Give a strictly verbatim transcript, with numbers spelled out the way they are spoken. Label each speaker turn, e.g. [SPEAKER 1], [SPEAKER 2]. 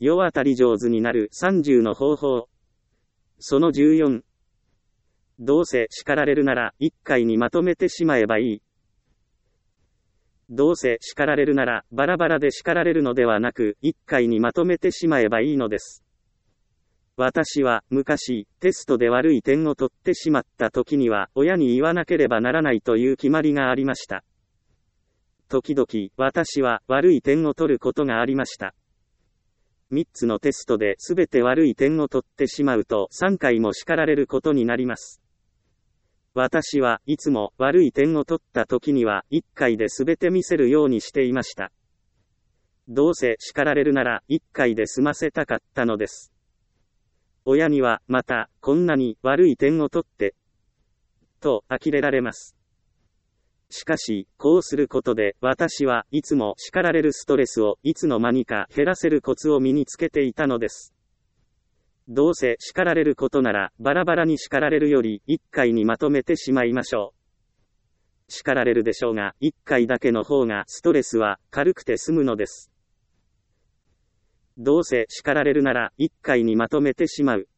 [SPEAKER 1] 世渡り上手になるさんじゅうの方法。そのじゅうよん。どうせ叱られるならいっかいにまとめてしまえばいい。どうせ叱られるならバラバラで叱られるのではなくいっかいにまとめてしまえばいいのです。私は昔テストで悪い点を取ってしまった時には親に言わなければならないという決まりがありました。時々私は悪い点を取ることがありました。みっつのテストで全て悪い点を取ってしまうとさんかいも叱られることになります。私はいつも悪い点を取った時にはいっかいで全て見せるようにしていました。どうせ叱られるならいっかいで済ませたかったのです。親にはまたこんなに悪い点を取ってと呆れられます。しかしこうすることで私はいつも叱られるストレスをいつの間にか減らせるコツを身につけていたのです。どうせ叱られることならバラバラに叱られるよりいっかいにまとめてしまいましょう。叱られるでしょうがいっかいだけの方がストレスは軽くて済むのです。どうせ叱られるならいっかいにまとめてしまう。